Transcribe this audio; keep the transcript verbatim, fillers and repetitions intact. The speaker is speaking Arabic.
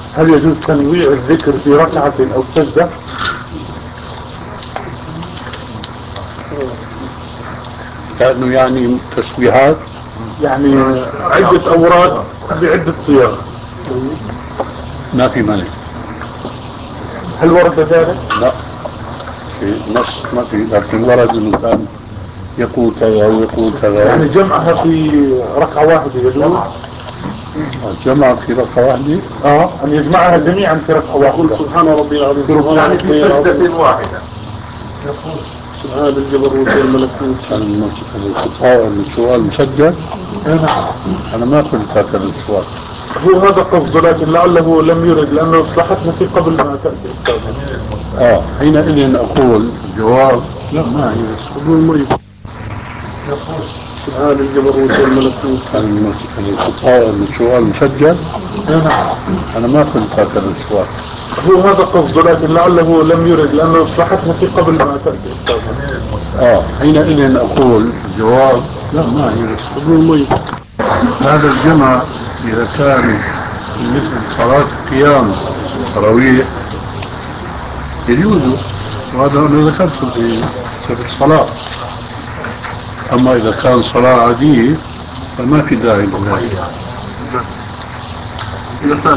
هل يجوز تنويع الذكر في ركعة أو سجدة؟ لأنه يعني تسبيحات يعني عدة أوراد بعدة صيغ. ما في مانع. هل ورد ذلك؟ لا، في نص ما في، لكن ورد انه كان يقول كذا ويقول كذا. يعني جمعها في ركعة واحدة يجوز؟ الجمع في ركعة واحدة؟ اه ان يجمعها جميعا في ركعة واحدة. سبحان ربي العظيم، سبحان يعني في سجدة واحدة. سبحان الجبروت والملكوت. السؤال مسجل؟ نعم. انا ما كنت فاكر السؤال. هو هذا قصده، لكن لعله لم يرد لانه اصبحتنا في قبل ما تأتي. اه حينئذ اقول الجواب لا ما هي بس قبل المريض. سبحان الجبروت والملكوت. السؤال مسجل؟ نعم. انا ما كنت فاكر السؤال. هو هذا قصده، لكن لعله لم يرد لانه اصبحتنا في قبل ما تأتي. اه حينئذ اقول الجواب لا ما هي بس قبل المريض. هذا الجمع اذا كان مثل صلاة القيام التراويح يجوز، وهذا انا ذكرته في في الصلاة. اما اذا كان صلاة عادية فما في داعي لذلك.